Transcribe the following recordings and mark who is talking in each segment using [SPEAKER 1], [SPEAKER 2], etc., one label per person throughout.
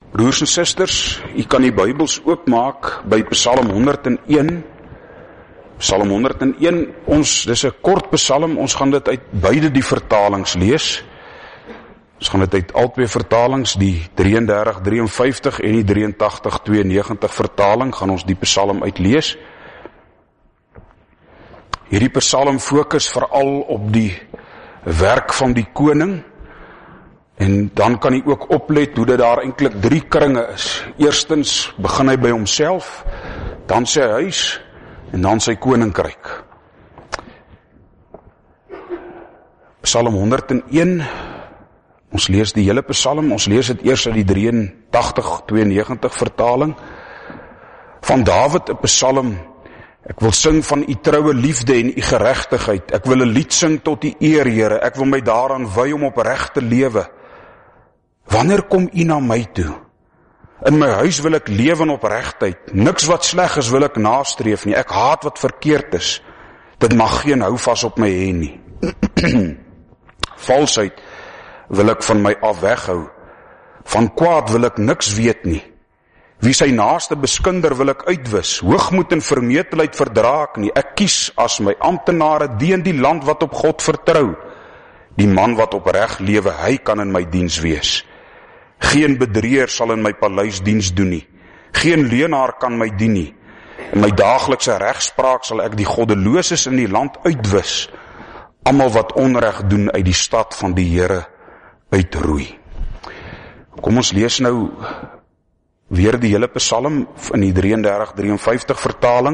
[SPEAKER 1] Broers en susters, u kan die Bybels oopmaak by Psalm 101. Psalm 101, dis 'n kort psalm, ons gaan dit uit beide die vertalings lees. Ons gaan dit uit albei vertalings, die 33:53 en die 83:92 vertaling, gaan ons die psalm uitlees. Hierdie psalm fokus veral op die werk van die koning, en dan kan hy ook oplet hoe dit daar eintlik 3 kringe is. Eerstens begin hy by homself, dan sy huis, en dan sy koninkryk. Psalm 101, ons lees die hele psalm, ons lees dit eers uit die 83:92 vertaling. Van Dawid 'n psalm: Ek wil sing van u troue liefde en u geregtigheid. Ek wil 'n lied sing tot u eer, Here. Ek wil my daaraan wy om opreg te lewe. Wanneer kom u na my toe? In my huis wil ek lewe in opregtheid. Niks wat sleg is wil ek nastreef nie. Ek haat wat verkeerd is. Dit mag geen houvas op my hê nie. Valsheid wil ek van my af weghou. Van kwaad wil ek niks weet nie. Wie sy naaste beskinder wil ek uitwis. Hoogmoed en vermetelheid verdra ek nie. Ek kies as my amptenare die in die land wat op God vertrou. Die man wat opreg lewe, hy kan in my diens wees. Geen bedrieër sal in my paleis diens doen nie. Geen leenaar kan my dien nie. In my daaglikse regspraak sal ek die goddeloses in die land uitwis. Almal wat onreg doen uit die stad van die Here uitroei. Kom ons lees nou weer die hele psalm in die 33:53 vertaling.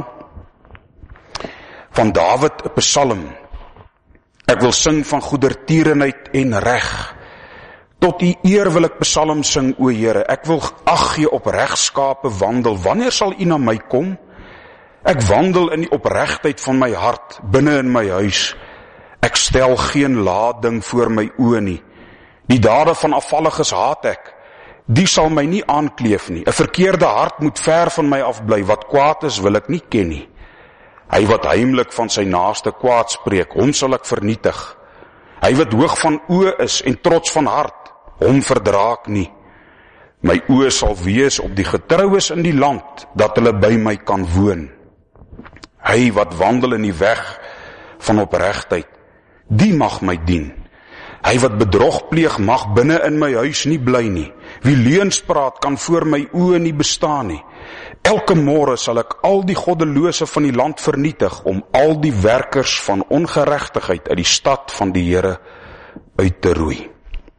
[SPEAKER 1] Van Dawid 'n psalm. Ek wil sing van goedertierenheid en reg. Tot u eer wil ek psalm sing, o Here. Ek wil ag gee op regskape wandel. Wanneer sal u na my kom? Ek wandel in die opregtheid van my hart, binne in my huis. Ek stel geen lading voor my oë nie. Die dade van afvalliges haat ek. Die sal my nie aankleef nie. 'n verkeerde hart moet ver van my afbly. Wat kwaad is, wil ek nie ken nie. Hy wat heimlik van sy naaste kwaad spreek, hom sal ek vernietig. Hy wat hoog van oë is en trots van hart, hom verdra ek nie. My oë sal wees op die getroues in die land, dat hulle by my kan woon. Hy wat wandel in die weg van opregtheid, die mag my dien. Hy wat bedrog pleeg mag binne in my huis nie bly nie. Wie leuns praat kan voor my oë nie bestaan nie. Elke môre sal ek al die goddelose van die land vernietig, om al die werkers van ongeregtigheid uit die stad van die Here uit te roei.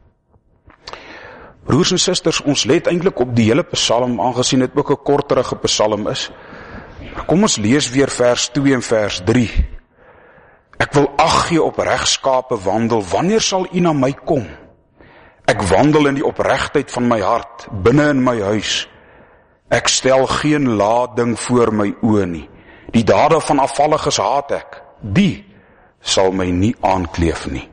[SPEAKER 1] Broers en susters, ons let eintlik op die hele psalm, aangesien dit ook 'n korterige psalm is. Kom ons lees weer vers 2 en vers 3. Ek wil ag gee op regskape wandel. Wanneer sal u na my kom? Ek wandel in die opregtheid van my hart, binne in my huis. Ek stel geen lading voor my oë nie. Die dade van afvalliges haat ek. Die sal my nie aankleef nie.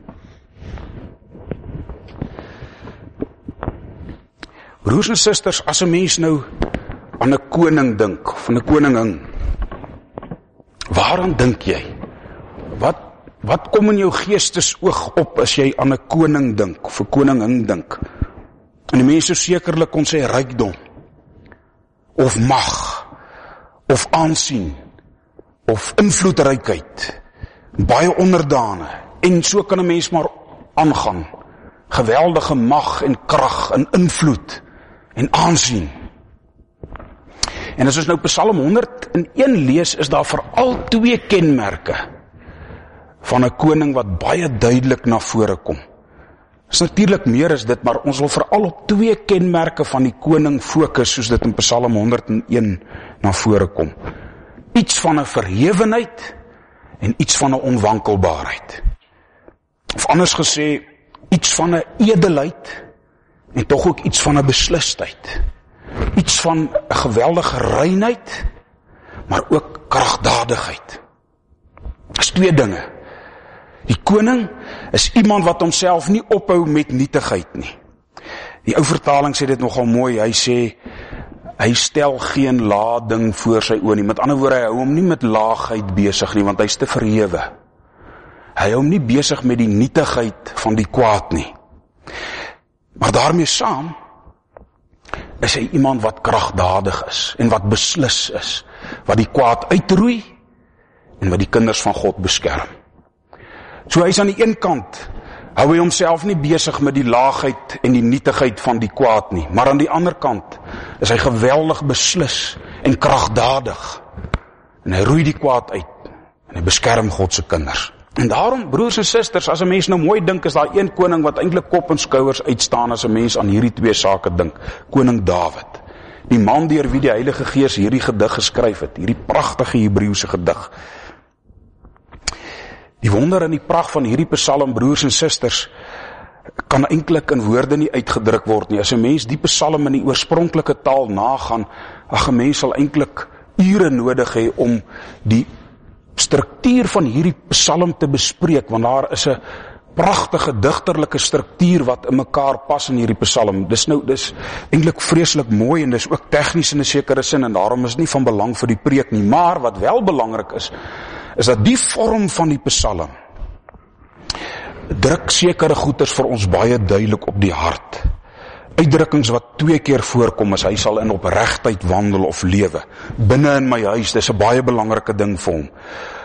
[SPEAKER 1] Broers en susters, as 'n mens nou aan 'n koning dink, of 'n koningin, waaraan dink jy? Wat kom in jou geestesoog op as jy aan 'n koning dink, of 'n koningin dink? En die mense sekerlik kon sê rykdom, of mag, of aansien, of invloedrykheid, baie onderdane, en so kan 'n mens maar aangaan. Geweldige mag en krag en invloed en aansien. En as ons nou Psalm 101 lees, is daar veral 2 kenmerke van 'n koning wat baie duidelik na vore kom. Is natuurlik meer as dit, maar ons wil veral op 2 kenmerke van die koning fokus, soos dit in Psalm 101 na vore kom. Iets van 'n verhewenheid en iets van 'n onwankelbaarheid. Of anders gesê, iets van 'n edelheid en tog ook iets van 'n beslisheid. Iets van 'n geweldige reinheid, maar ook kragdadigheid. Dis 2 dinge. Die koning is iemand wat homself nie ophou met nietigheid nie. Die ou vertaling sê dit nogal mooi. Hy sê, hy stel geen lading voor sy oë nie. Met ander woorde, hy hou hom nie met laagheid besig nie, want hy's te verhewe. Hy hou hom nie besig met die nietigheid van die kwaad nie. Maar daarmee saam is hy iemand wat kragdadig is en wat beslis is, wat die kwaad uitroei en wat die kinders van God beskerm. So hy is aan die een kant, hou hy homself nie besig met die laagheid en die nietigheid van die kwaad nie, maar aan die ander kant is hy geweldig beslis en kragdadig en hy roei die kwaad uit en hy beskerm God se kinders. En daarom, broers en susters, as 'n mens nou mooi dink, is daar een koning wat eintlik kop en skouers uitstaan as 'n mens aan hierdie twee sake dink, koning Dawid. Die man deur wie die Heilige Gees hierdie gedig geskryf het, hierdie pragtige Hebreëse gedig. Die wonder en die pragt van hierdie psalm, broers en susters, kan eintlik in woorde nie uitgedruk word nie. As 'n mens die psalm in die oorspronklike taal nagaan, 'n mens sal eintlik ure nodig hê om die struktuur van hierdie psalm te bespreek, want daar is 'n pragtige digterlike struktuur wat in mekaar pas in hierdie psalm. Dis eintlik vreeslik mooi en dis ook tegnies in 'n sekere sin en daarom is nie van belang vir die preek nie, maar wat wel belangrik is dat die vorm van die psalm druk sekere goeters vir ons baie duidelik op die hart. Uitdrukkings wat 2 keer voorkom is, hy sal in opregtheid wandel of lewe. Binne in my huis, dis 'n baie belangrike ding vir hom.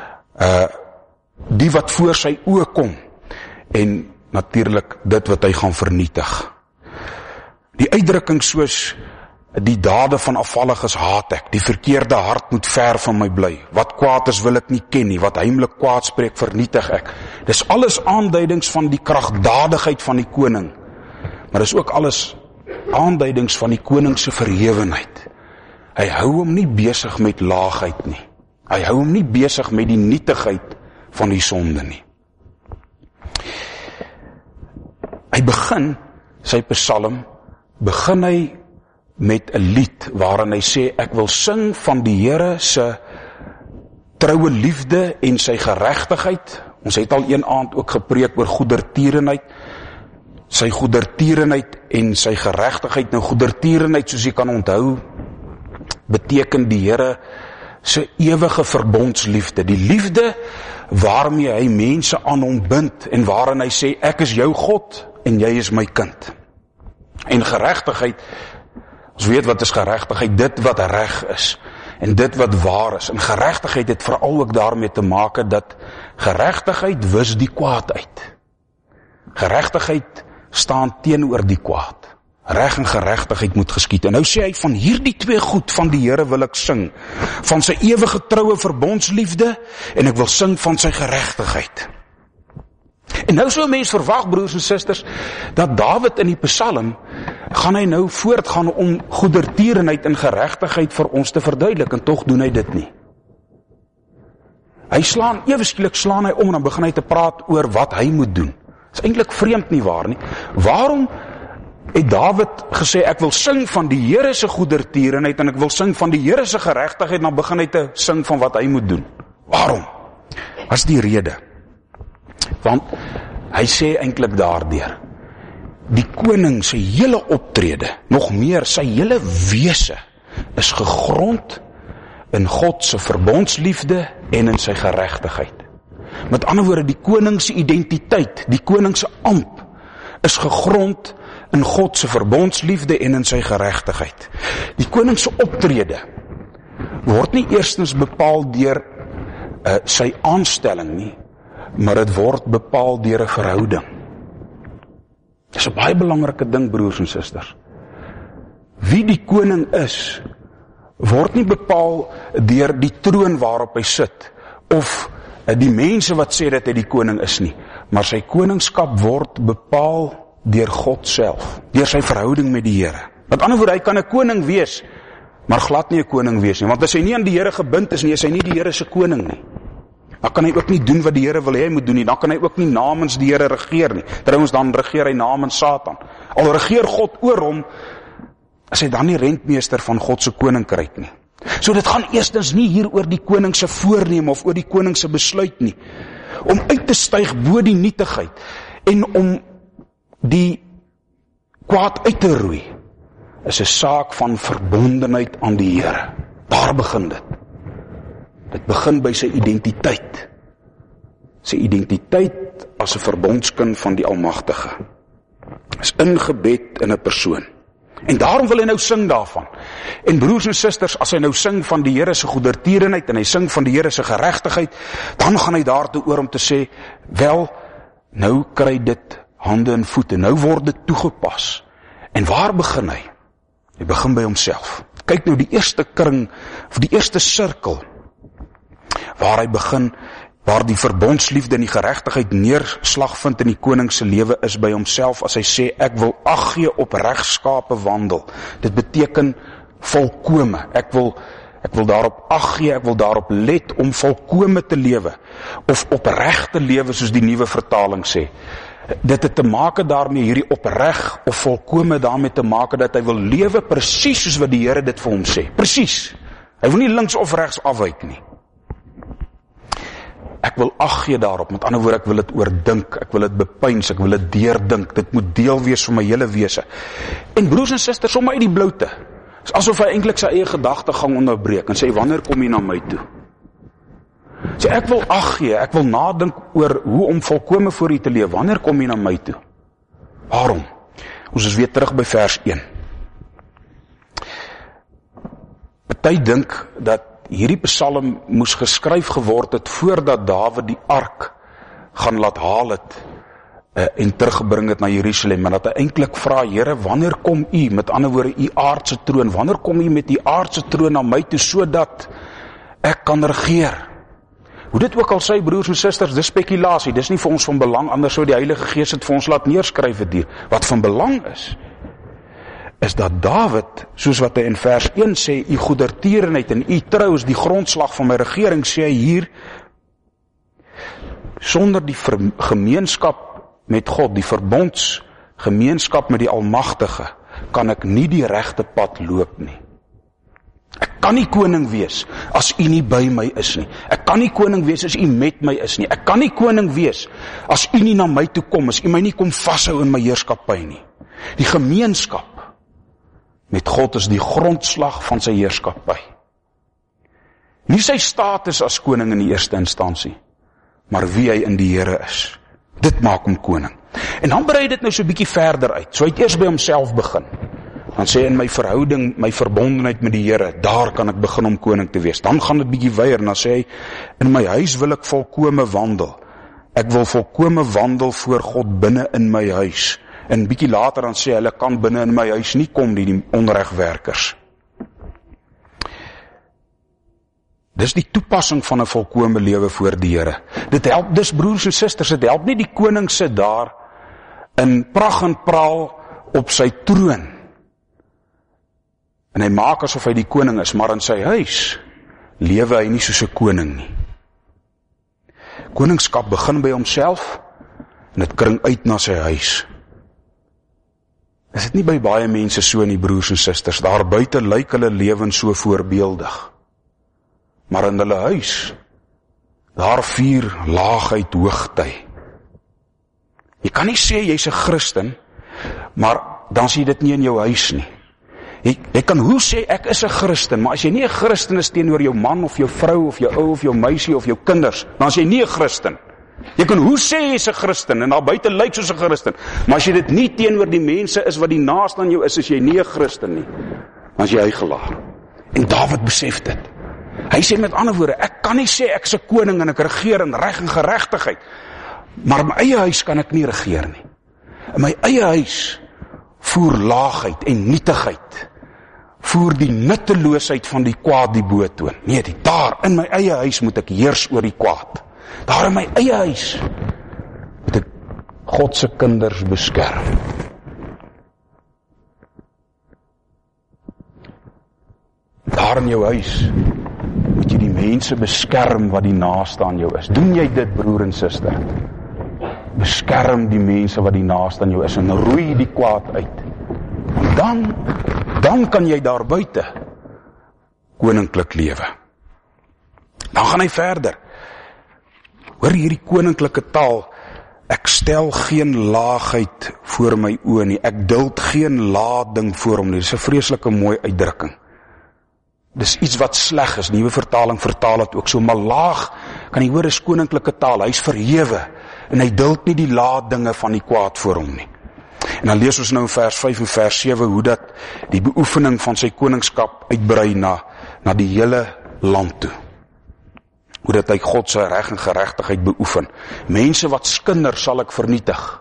[SPEAKER 1] Die wat voor sy oë kom, en natuurlik dit wat hy gaan vernietig. Die uitdrukking soos, die dade van afvalliges haat ek, die verkeerde hart moet ver van my bly, wat kwaad is wil ek nie ken nie, wat heimlik kwaad spreek vernietig ek. Dis alles aanduidings van die kragdadigheid van die koning, maar dis ook alles aanduidings van die koning se verhewenheid. Hy hou hom nie besig met laagheid nie. Hy hou hom nie besig met die nietigheid van die sonde nie. Hy begin sy psalm, begin hy met 'n lied waarin hy sê, ek wil sing van die Here se troue liefde en sy geregtigheid. Ons het al een aand ook gepreek oor goedertierenheid, sy goedertierenheid en sy geregtigheid. Nou goedertierenheid, soos jy kan onthou, beteken die Here se ewige verbondsliefde, die liefde waarmee hy mense aan hom bind en waarin hy sê, ek is jou God en jy is my kind. En geregtigheid, ons weet wat is geregtigheid, dit wat reg is en dit wat waar is. En geregtigheid het veral ook daarmee te maak dat geregtigheid wis die kwaad uit. Geregtigheid staan teenoor die kwaad. Reg en geregtigheid moet geskied. En nou sê hy, van hierdie twee goed van die Here wil ek sing, van sy ewige troue verbondsliefde en ek wil sing van sy geregtigheid. En nou sou 'n mens verwag, broers en susters, dat Dawid in die Psalm gaan hy nou voortgaan om goedertierenheid en geregtigheid vir ons te verduidelik, en tog doen hy dit nie. Hy ewe skielik slaan hy om en dan begin hy te praat oor wat hy moet doen. Dit is eintlik vreemd nie waar nie. Waarom het Dawid gesê, ek wil sing van die Here se goedertierenheid en ek wil sing van die Here se geregtigheid, en dan begin hy te sing van wat hy moet doen? Waarom? Wat is die rede? Want hy sê eintlik daardeur, die koning se hele optrede, nog meer sy hele wese, is gegrond in God se verbondsliefde en in sy geregtigheid. Met ander woorde, die koning se identiteit, die koning se amp, is gegrond in God se verbondsliefde en in sy geregtigheid. Die koning se optrede word nie eerstens bepaal deur sy aanstelling nie, maar dit word bepaal deur 'n verhouding. Dis 'n baie belangrike ding, broers en susters. Wie die koning is, word nie bepaal deur die troon waarop hy sit, of die mense wat sê dat hy die koning is nie, maar sy koningskap word bepaal deur God self, deur sy verhouding met die Here. Met ander woorde, hy kan 'n koning wees, maar glad nie 'n koning wees nie, want as hy nie aan die Here gebind is nie, is hy nie die Here se koning nie. Dan kan hy ook nie doen wat die Here wil hê hy moet doen nie, dan kan hy ook nie namens die Here regeer nie. Trouwens, dan regeer hy namens Satan. Al regeer God oor hom, is hy dan nie rentmeester van God se koninkryk nie. So dit gaan eerstens nie hier oor die koning se voorneem of oor die koning se besluit nie, om uit te styg bo die nietigheid en om die kwaad uit te roei, is 'n saak van verbondenheid aan die Here. Daar begin dit. Dit begin by sy identiteit. Sy identiteit as 'n verbondskind van die Almagtige. Is ingebed in 'n persoon. En daarom wil hy nou sing daarvan. En broers en susters, as hy nou sing van die Here se goedertierenheid en hy sing van die Here se geregtigheid, dan gaan hy daartoe oor om te sê, wel, nou kry dit hande en voete, nou word dit toegepas. En waar begin hy? Hy begin by homself. Kyk nou die eerste kring, of die eerste sirkel, waar hy begin, waar die verbondsliefde en die geregtigheid neerslag vind in die koning se lewe is by homself, as hy sê, ek wil ag gee op regskape wandel. Dit beteken volkome. Ek wil daarop ag gee, ek wil daarop let om volkome te lewe, of opregte lewe, soos die nuwe vertaling sê. Dit het te maak daarmee, hierdie opreg of volkome daarmee te maak, dat hy wil lewe presies soos wat die Here dit vir hom sê. Presies. Hy wil nie links of regs afwyk nie. Ek wil ag gee daarop, met ander woorde, ek wil dit oordink, ek wil dit bepeins, ek wil dit deurdink, dit moet deel wees van my hele wese. En broers en susters, sommer uit die bloute, is asof hy eintlik sy eie gedagtegang onderbreek, en sê, wanneer kom jy na my toe? Sê, ek wil ag gee, ek wil nadink oor hoe om volkome voor U te leef, wanneer kom jy na my toe? Waarom? Ons is weer terug by vers 1. Party dink dat hierdie psalm moes geskryf geword het voordat Dawid die ark gaan laat haal het en teruggebring het na Jerusalem, en dat hy eintlik vra, Here, wanneer kom U, met ander woorde, U aardse troon, wanneer kom U met die aardse troon na my toe, sodat ek kan regeer? Hoe dit ook al sê, broers en susters, dis spekulasie, dis nie vir ons van belang, anders sou die Heilige Gees het vir ons laat neerskryf het hier. Wat van belang is dat Dawid, soos wat hy in vers 1 sê, U goedertierenheid en U trou is die grondslag van my regering, sê hy hier, sonder die gemeenskap met God, die verbondsgemeenskap met die Almagtige, kan ek nie die regte pad loop nie. Ek kan nie koning wees as U nie by my is nie. Ek kan nie koning wees as U met my is nie. Ek kan nie koning wees as U nie na my toe kom, as U my nie kom vashou in my heerskappy nie. Die gemeenskap met God is die grondslag van sy heerskappy. Nie sy status as koning in die eerste instansie, maar wie hy in die Here is. Dit maak hom koning. En dan brei dit nou so 'n bietjie verder uit. So hy het eers by homself begin. Dan sê in my verhouding, my verbondenheid met die Here, daar kan ek begin om koning te wees. Dan gaan dit bietjie weier, en dan sê hy, in my huis wil ek volkome wandel. Ek wil volkome wandel voor God binne in my huis. En bietjie later dan sê hulle kan binne in my huis nie kom nie, die onregwerkers. Dis die toepassing van 'n volkome lewe voor die Here. Dit help, dis broers en susters, dit help nie die koning sit daar in pragt en praal op sy troon. En hy maak asof hy die koning is, maar in sy huis lewe hy nie soos 'n koning nie. Koningskap begin by homself en dit kring uit na sy huis. Is dit nie by baie mense so nie, broers en susters? Daar buite lyk hulle lewens so voorbeeldig. Maar in hulle huis, daar vier laagheid hoogty. Jy kan nie sê jy's 'n Christen, maar dan sê jy dit nie in jou huis nie. Jy kan hoe sê ek is 'n Christen, maar as jy nie 'n Christen is teenoor jou man of jou vrou of jou ou of jou meisie of jou kinders, dan is jy nie 'n Christen. Jy kan hoe sê jy's 'n Christen en daar buite lyk soos 'n Christen, maar as jy dit nie teenoor die mense is wat die naaste aan jou is jy nie 'n Christen nie. Dan is jy uitgelaag. En Dawid besef dit. Hy sê met ander woorde, ek kan nie sê ek is 'n koning en ek regeer in reg en geregtigheid, maar in my eie huis kan ek nie regeer nie. In my eie huis voer laagheid en nietigheid, voer die nutteloosheid van die kwaad die boetoon. Nee, daar in my eie huis moet ek heers oor die kwaad. Daar in my eie huis moet ek God se kinders beskerm. Daar in jou huis moet jy die mense beskerm wat die naaste aan jou is. Doen jy dit, broer en suster? Beskerm die mense wat die naaste aan jou is en roei die kwaad uit. En dan kan jy daar buite koninklik lewe. Dan gaan hy verder. Hoor hierdie koninklike taal, ek stel geen laagheid voor my oë nie, ek duld geen lading voor hom nie. Dis 'n vreeslike mooi uitdrukking. Dis iets wat sleg is, nuwe vertaling vertaal het ook so, maar laag, kan jy hoor, is koninklike taal, hy is verhewe, en hy duld nie die laadinge van die kwaad voor hom nie. En dan lees ons nou in vers 5 en vers 7 hoe dat die beoefening van sy koningskap uitbrei na die hele land toe. Hoe dat hy God sy reg en geregtigheid beoefen. Mense wat skinder sal ek vernietig.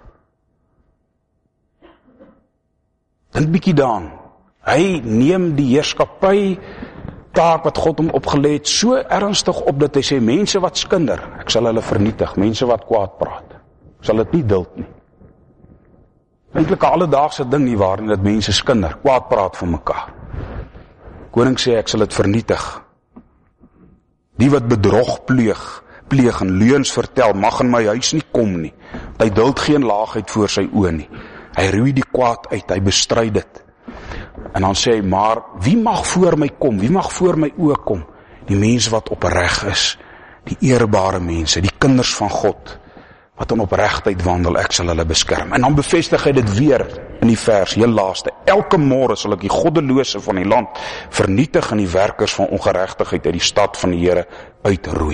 [SPEAKER 1] Dink bietjie daaraan. Hy neem die heerskappy taak wat God hom opgelê het so ernstig op dat hy sê, mense wat skinder, ek sal hulle vernietig, mense wat kwaad praat, ek sal dit nie duld nie. Eintlik 'n alledaagse ding nie waarin dat mense skinder, kwaad praat van mekaar. Koning sê, ek sal dit vernietig. Die wat bedrog pleeg en leuns vertel, mag in my huis nie kom nie. Hy duld geen laagheid voor sy oë nie. Hy roei die kwaad uit, hy bestry dit. En dan sê hy, maar wie mag voor my kom? Wie mag voor my oë kom? Die mense wat opreg is, die eerbare mense, die kinders van God, wat in opregtheid wandel, ek sal hulle beskerm. En dan bevestig hy dit weer in die vers, heel laaste. Elke môre sal ek die goddelose van die land vernietig en die werkers van ongeregtigheid uit die stad van die Here uitroei.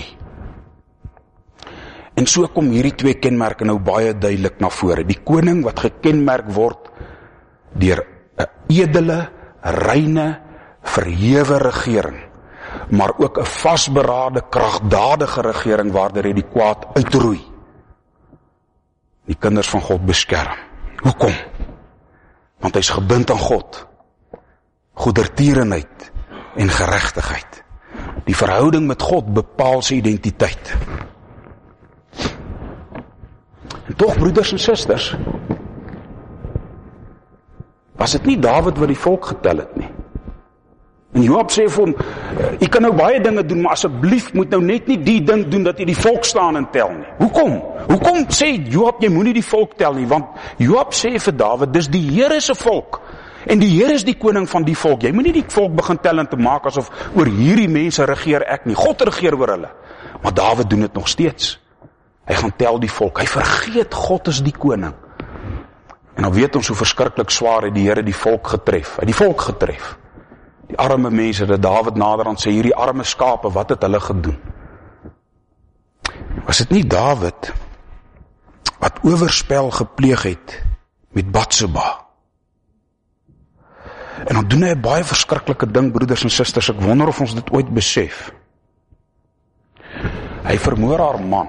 [SPEAKER 1] En so kom hierdie twee kenmerke nou baie duidelik na vore. Die koning wat gekenmerk word deur 'n edele, reine, verhewe regering, maar ook 'n vasberade, kragdadige regering waardeur hy die kwaad uitroei. Die kinders van God beskerm. Hoekom? Want hy is gebind aan God, goedertierenheid en geregtigheid. Die verhouding met God bepaal sy identiteit. En tog, broeders en susters, was dit nie Dawid wat die volk getel het nie. En Joab sê vir hom, jy kan nou baie dinge doen, maar asseblief moet nou net nie die ding doen dat jy die volk staan en tel nie. Hoekom? Hoekom sê Joab, jy moet nie die volk tel nie? Want Joab sê vir Dawid, dis die Here se volk. En die Here is die koning van die volk. Jy moet nie die volk begin tel en te maak asof oor hierdie mense regeer ek nie. God regeer oor hulle. Maar Dawid doen dit nog steeds. Hy gaan tel die volk. Hy vergeet God is die koning. En dan weet ons hoe verskriklik swaar het die Here die volk getref. Hy het die volk getref. Die arme mense, dat Dawid naderhand sê, hierdie arme skape, wat het hulle gedoen? Was dit nie Dawid wat oorspel gepleeg het met Batseba? En dan doen hy 'n baie verskriklike ding, broeders en susters, ek wonder of ons dit ooit besef. Hy vermoor haar man,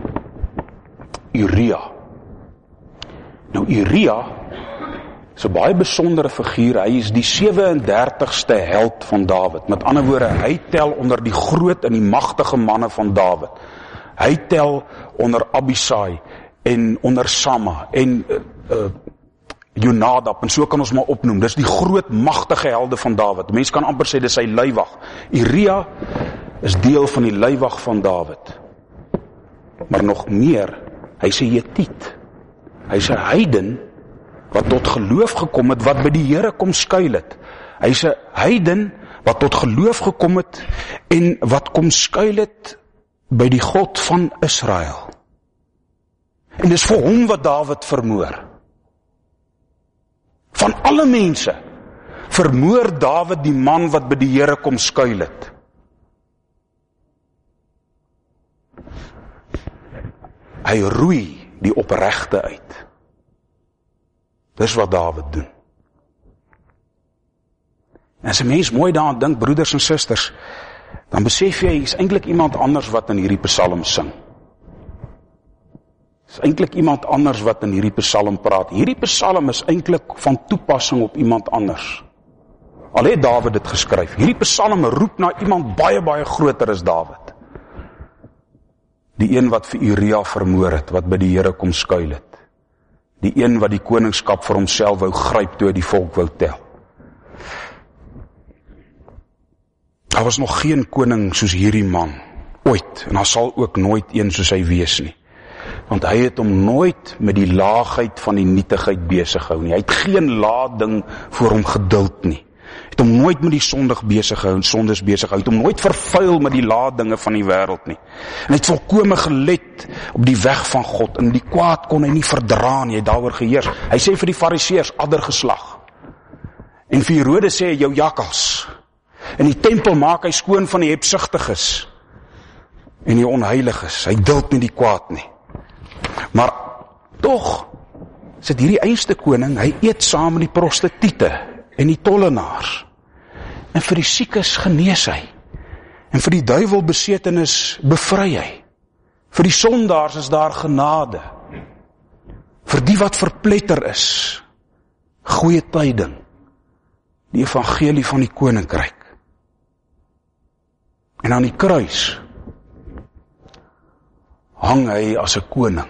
[SPEAKER 1] Uria. Nou Uria is 'n baie besondere figuur, hy is die 37ste held van Dawid. Met ander woorde, hy tel onder die groot en die magtige manne van Dawid. Hy tel onder Abisai en onder Samma en Jonadab, en so kan ons maar opnoem. Dis die groot magtige helde van Dawid. Mense kan amper sê dis sy leiwag. Uria is deel van die leiwag van Dawid. Maar nog meer, hy is 'n Hetiet. Hy is 'n heiden wat tot geloof gekom het, wat by die Here kom skuil het. Hy is 'n heiden wat tot geloof gekom het en wat kom skuil het by die God van Israel. En dis vir hom wat Dawid vermoor. Van alle mense vermoor Dawid die man wat by die Here kom skuil het. Hy roei die opregte uit. Dis wat Dawid doen. En as 'n mens mooi daaraan dink, broeders en susters, dan besef jy, is eintlik iemand anders wat in hierdie psalm sing. Is eintlik iemand anders wat in hierdie psalm praat. Hierdie psalm is eintlik van toepassing op iemand anders. Al het Dawid dit geskryf. Hierdie psalm roep na iemand baie, baie groter as Dawid. Die een wat vir Uria vermoor het, wat by die Here kom skuil het. Die een wat die koningskap vir homself wou gryp toe hy die volk wou tel. Daar was nog geen koning soos hierdie man, ooit, en daar sal ook nooit een soos hy wees nie. Want hy het hom nooit met die laagheid van die nietigheid besig gehou nie. Hy het geen laat ding voor hom geduld nie. Hy het hom nooit met die sondig besig gehou en sondes besig gehou. Hy het hom nooit vervuil met die laat dinge van die wêreld nie. En hy het volkome gelet op die weg van God. En die kwaad kon hy nie verdra nie, hy het daaroor geheers. Hy sê vir die fariseërs, addergeslag. En vir Herodes sê hy, jou jakkals. In die tempel maak hy skoon van die hebsugtiges en die onheiliges. Hy duld nie die kwaad nie. Maar tog is dit hierdie einste koning, hy eet saam met die prostituie en die tollenaars. En vir die siekes genees hy. En vir die duiwelbesetenis bevry hy. Vir die sondaars is daar genade. Vir die wat verpletter is, goeie tyding, die evangelie van die koninkryk. En aan die kruis hang hy as 'n koning,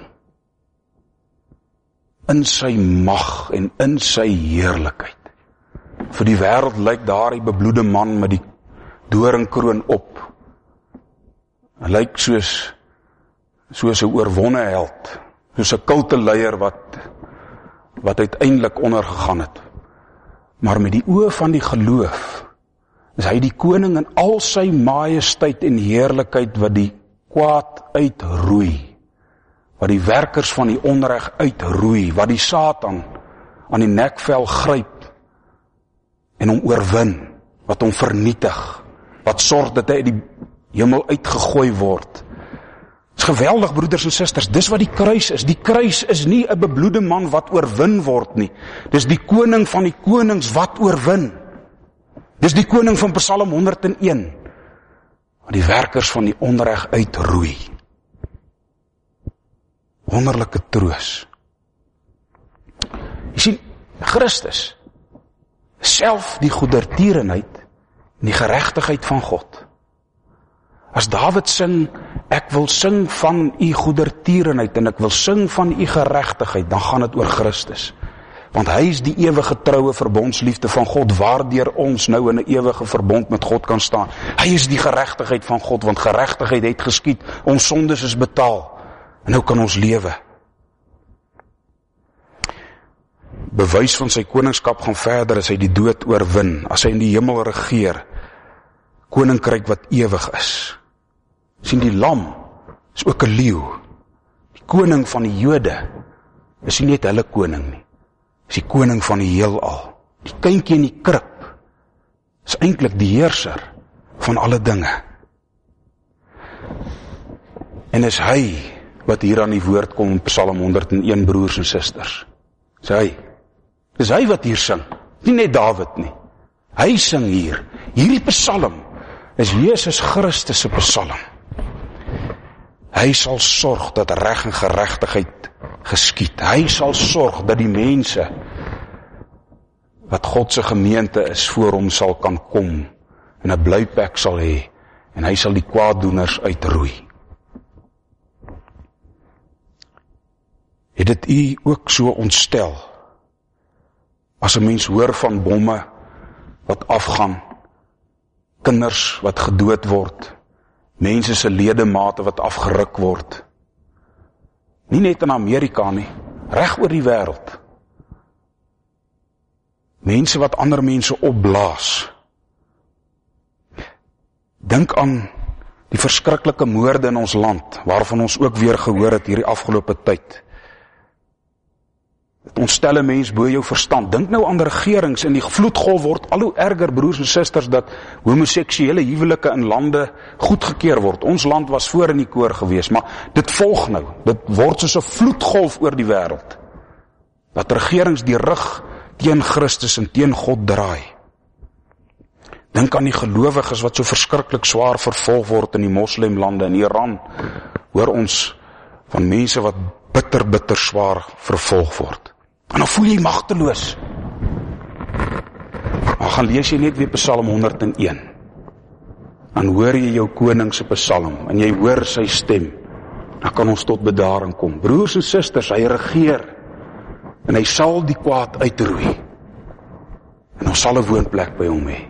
[SPEAKER 1] in sy mag en in sy heerlikheid. Vir die wêreld lyk daardie bebloede man met die doringkroon op. Hy lyk soos 'n oorwonne held, soos 'n kulteleier wat uiteindelik ondergegaan het. Maar met die oë van die geloof is hy die koning in al sy majesteit en heerlikheid wat die kwaad uitroei, wat die werkers van die onreg uitroei, wat die Satan aan die nekvel gryp en hom oorwin, wat hom vernietig, wat sorg dat hy uit die hemel uitgegooi word. Het is geweldig, broeders en susters, dis wat die kruis is. Die kruis is nie 'n bebloede man wat oorwin word nie. Dis die koning van die konings wat oorwin. Dis die koning van Psalm 101, wat die werkers van die onreg uitroei. Wonderlike troos. Jy sien, Christus, self die goedertierenheid en die geregtigheid van God. As Dawid sing, ek wil sing van u goedertierenheid en ek wil sing van u geregtigheid, dan gaan dit oor Christus. Want hy is die ewige troue verbondsliefde van God, waardeur ons nou in 'n ewige verbond met God kan staan. Hy is die geregtigheid van God, want geregtigheid het geskied, ons sondes is betaal, en nou kan ons lewe. Bewys van sy koningskap gaan verder as hy die dood oorwin, as hy in die hemel regeer, koninkryk wat ewig is. Sien, die lam is ook 'n leeu. Die koning van die Jode is nie net hulle koning nie, is die koning van die heelal. Die kindjie in die krib is eintlik die heerser van alle dinge. En is hy wat hier aan die woord kom in Psalm 101, broers en susters. Dis hy wat hier sing, nie net Dawid nie. Hy sing hier. Hierdie Psalm is Jesus Christus se Psalm. Hy sal sorg dat reg en geregtigheid geskied. Hy sal sorg dat die mense wat God se gemeente is voor hom sal kan kom en 'n blyplek sal hê en hy sal die kwaaddoeners uitroei. Het dit u ook so ontstel as 'n mens hoor van bomme wat afgaan, kinders wat gedood word, mense se ledemate wat afgeruk word? Nie net in Amerika nie, reg oor die wêreld. Mense wat ander mense opblaas. Dink aan die verskriklike moorde in ons land, waarvan ons ook weer gehoor het hierdie afgelope tyd. Dit ontstel 'n mens bo jou verstand. Dink nou aan regerings, en die vloedgolf word al hoe erger, broers en susters, dat homoseksuele huwelike in lande goedgekeur word. Ons land was voor in die koor gewees, maar dit volg nou. Dit word soos 'n vloedgolf oor die wêreld. Dat regerings die rug teen Christus en teen God draai. Dink aan die gelowiges wat so verskriklik swaar vervolg word in die moslemlande. In Iran hoor ons van mense wat bitter swaar vervolg word. En dan voel jy magteloos. Maar gaan lees jy net weer Psalm 101. Dan hoor jy jou koning se psalm en jy hoor sy stem. Dan kan ons tot bedaring kom. Broers en susters, hy regeer en hy sal die kwaad uitroei. En ons sal 'n woonplek by hom hê.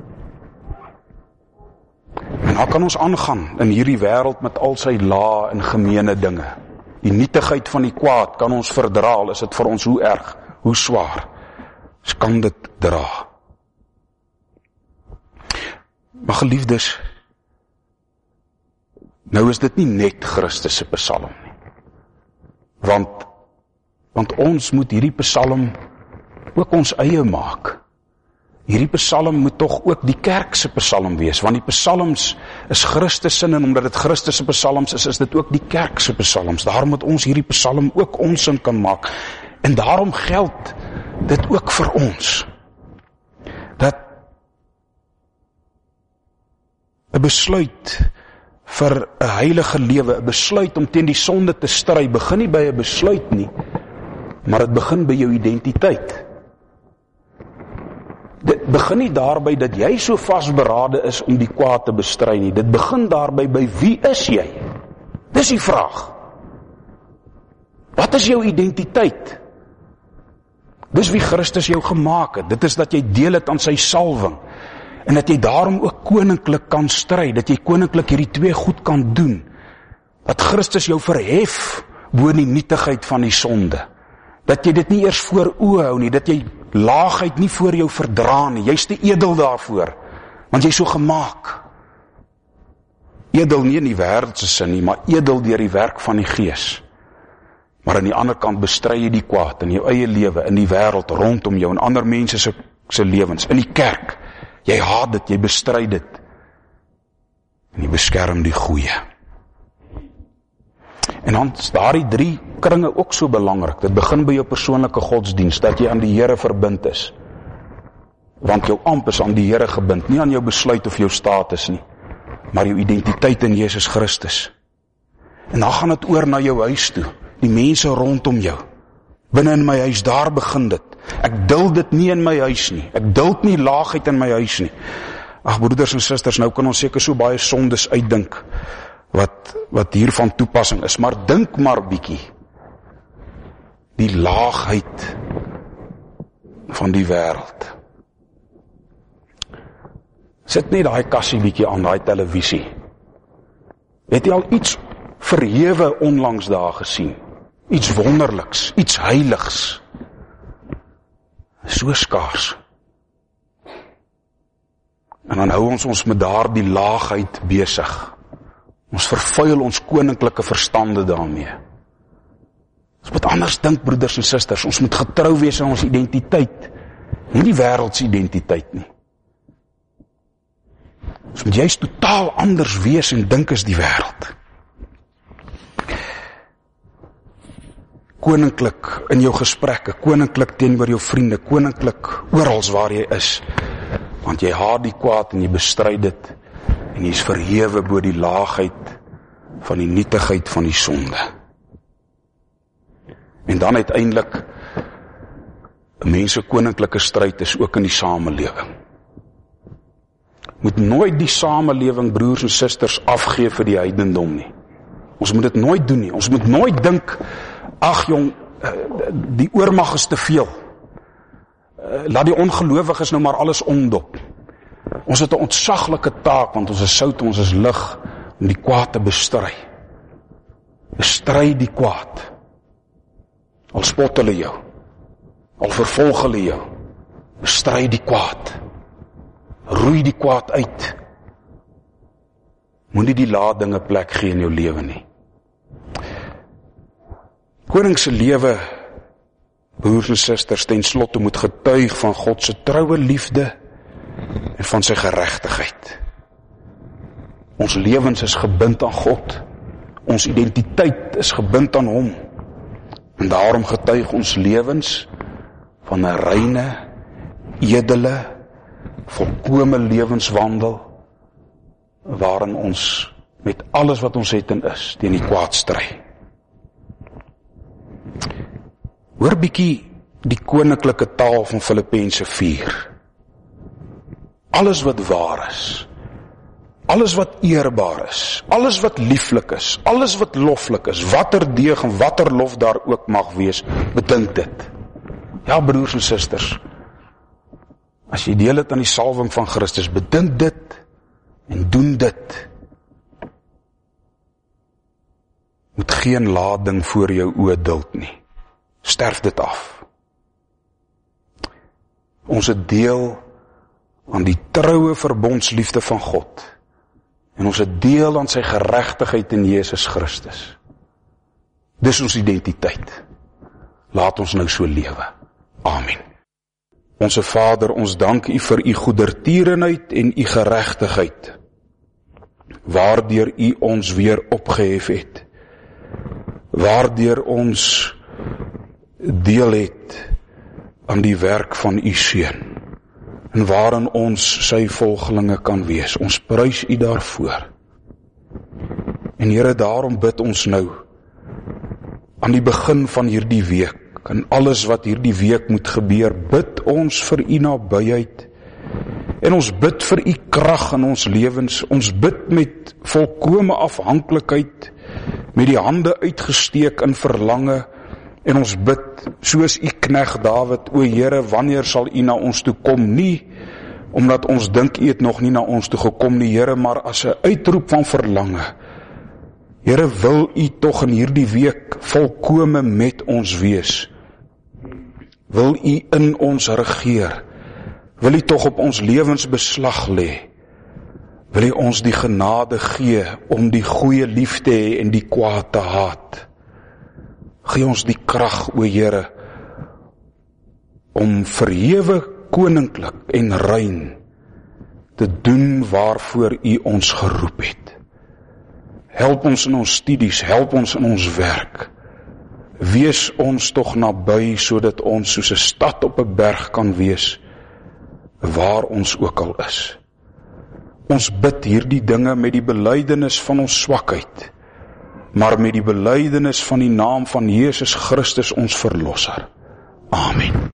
[SPEAKER 1] En dan kan ons aangaan in hierdie wêreld met al sy lae en gemeene dinge. Die nietigheid van die kwaad kan ons verdra, al is dit vir ons hoe erg, hoe swaar. Ons kan dit dra. Maar geliefdes, nou is dit nie net Christus se psalm nie. Want ons moet hierdie psalm ook ons eie maak. Hierdie psalm moet tog ook die kerk se psalm wees, want die psalms is Christus sin, en omdat dit Christus se psalms is dit ook die kerk se psalms. Daarom moet ons hierdie psalm ook ons sin kan maak. En daarom geld dit ook vir ons, dat 'n besluit vir 'n heilige lewe, 'n besluit om teen die sonde te stry, begin nie by 'n besluit nie, maar dit begin by jou identiteit. Dit begin nie daarby dat jy so vasberade is om die kwaad te bestry nie. Dit begin daarby by wie is jy? Dis die vraag. Wat is jou identiteit? Dis wie Christus jou gemaak het. Dit is dat jy deel het aan sy salwing. En dat jy daarom ook koninklik kan stry. Dat jy koninklik hierdie twee goed kan doen. Dat Christus jou verhef bo die nietigheid van die sonde. Dat jy dit nie eers voor oë hou nie. Dat jy laagheid nie voor jou verdra nie. Jy's te edel daarvoor. Want jy's so gemaak. Edel nie in die wêreldse sin nie, maar edel deur die werk van die Gees. Maar aan die ander kant bestry jy die kwaad in jou eie lewe, in die wêreld rondom jou, in ander mense se lewens, in die kerk. Jy haat dit, jy bestry dit. En jy beskerm die goeie. En dan is daardie 3 kringe ook so belangrik. Dit begin by jou persoonlike godsdienst, dat jy aan die Here verbind is. Want jou amp is aan die Here gebind, nie aan jou besluit of jou status nie, maar jou identiteit in Jesus Christus. En dan gaan dit oor na jou huis toe, die mense rondom jou. Binne in my huis, daar begin dit. Ek duld dit nie in my huis nie. Ek duld nie laagheid in my huis nie. Ag broeders en susters, nou kan ons seker so baie sondes uitdink wat hier van toepassing is, maar dink maar bietjie. Die laagheid van die wêreld. Sit net daai kassie bietjie aan, daai televisie. Het jy al iets verhewe onlangs daar gesien? Iets wonderliks, iets heiligs. So skaars. En dan hou ons met daardie laagheid besig. Ons vervuil ons koninklike verstande daarmee. Ons moet anders dink, broeders en susters. Ons moet getrou wees aan ons identiteit. Nie die wêreldse identiteit nie. Ons moet juist totaal anders wees en dink as die wêreld. Koninklik in jou gesprekke, koninklik teenoor jou vriende, koninklik orals waar jy is. Want jy haat die kwaad en jy bestry dit en jy is verhewe bo die laagheid van die nietigheid van die sonde. En dan uiteindelik 'n mens se koninklike stryd is ook in die samelewing. Moet nooit die samelewing, broers en susters, afgee vir die heidendom nie. Ons moet dit nooit doen nie. Ons moet nooit dink, ag jong, die oormag is te veel. Laat die ongelowiges nou maar alles omdop. Ons het 'n ontsaglike taak, want ons is sout, ons is lig, om die kwaad te bestry. Bestry die kwaad. Al spot hulle jou, al vervolg hulle jou, bestry die kwaad. Roei die kwaad uit. Moenie die laat dinge plek gee in jou lewe nie. Koning se lewe, broers en susters, ten slotte moet getuig van God se troue liefde en van sy geregtigheid. Ons lewens is gebind aan God. Ons identiteit is gebind aan hom. En daarom getuig ons lewens van 'n reine, edele, volkome lewenswandel, waarin ons met alles wat ons het en is, teen die kwaad stry. Hoor bietjie die koninklike taal van Filippense 4. Alles wat waar is, alles wat eerbaar is, alles wat lieflik is, alles wat loflik is, watter deeg en watter lof daar ook mag wees, bedink dit. Ja, broers en susters, as jy deel het aan die salwing van Christus, bedink dit en doen dit. Moet geen lading voor jou oë duld nie. Sterf dit af. Ons het deel aan die troue verbondsliefde van God. En ons het deel aan sy geregtigheid in Jesus Christus. Dis ons identiteit. Laat ons nou so lewe. Amen. Onse Vader, ons dank U vir U goedertierenheid en U geregtigheid, waardeur U ons weer opgehef het, waardeur ons deel het aan die werk van u Seun, en waarin ons sy volgelinge kan wees. Ons prys u daarvoor. En Here, daarom bid ons nou, aan die begin van hierdie week, en alles wat hierdie week moet gebeur, bid ons vir u nabyheid, en ons bid vir u krag in ons lewens. Ons bid met volkome afhanklikheid, met die hande uitgesteek in verlange, en ons bid soos u knegt Dawid, o Here, wanneer sal u na ons toe kom? Nie omdat ons dink u het nog nie na ons toe gekom nie, Here, maar as 'n uitroep van verlange. Here, wil u tog in hierdie week volkome met ons wees? Wil u in ons regeer? Wil u tog op ons lewens beslag lê? Wil u ons die genade gee om die goeie lief te hê en die kwaad te haat? Gee ons die krag, o Here, om verhewe koninklik en rein te doen waarvoor u ons geroep het. Help ons in ons studies, help ons in ons werk. Wees ons tog naby, sodat ons soos 'n stad op 'n berg kan wees, waar ons ook al is. Ons bid hierdie dinge met die belydenis van ons swakheid, maar met die belydenis van die naam van Jesus Christus ons Verlosser. Amen.